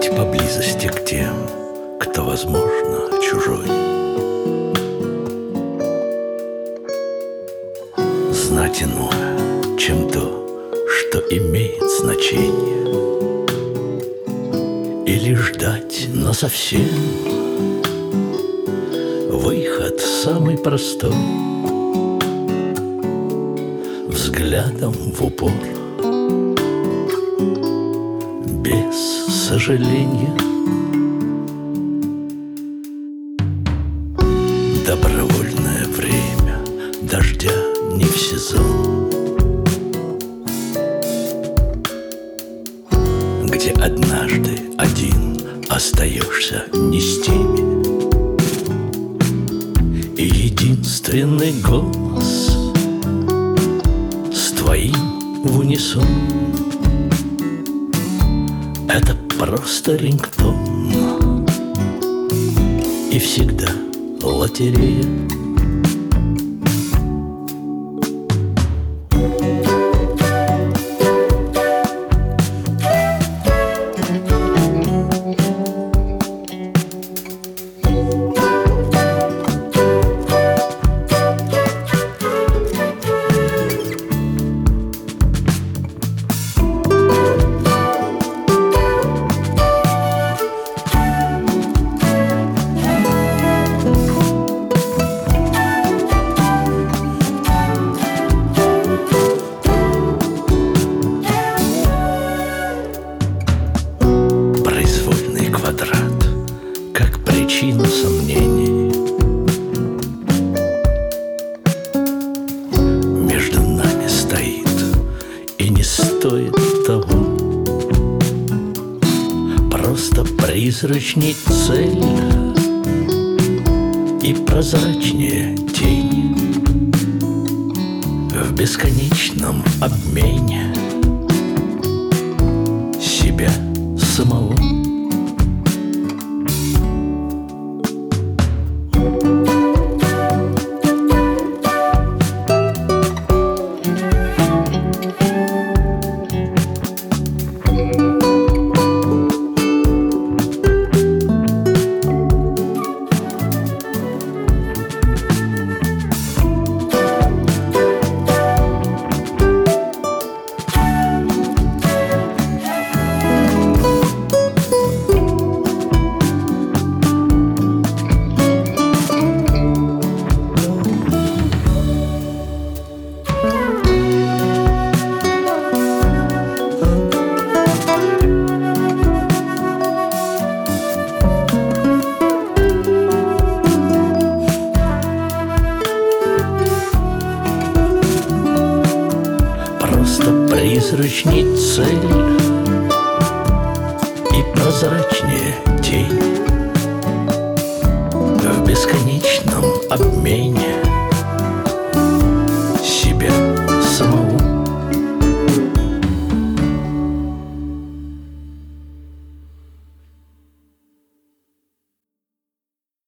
Быть поблизости к тем, кто, возможно, чужой. Знать иное, чем то, что имеет значение. Или ждать насовсем выход самый простой, взглядом в упор, без сожаления. Добровольное время дождя не в сезон, где однажды один остаешься не с теми, и единственный голос с твоим в унисон — это просто рингтон и всегда лотерея. Как причина сомнений между нами стоит и не стоит того. Просто призрачней цель и прозрачнее тень в бесконечном обмене себя самого. Призрачней цель и прозрачнее тень в бесконечном обмене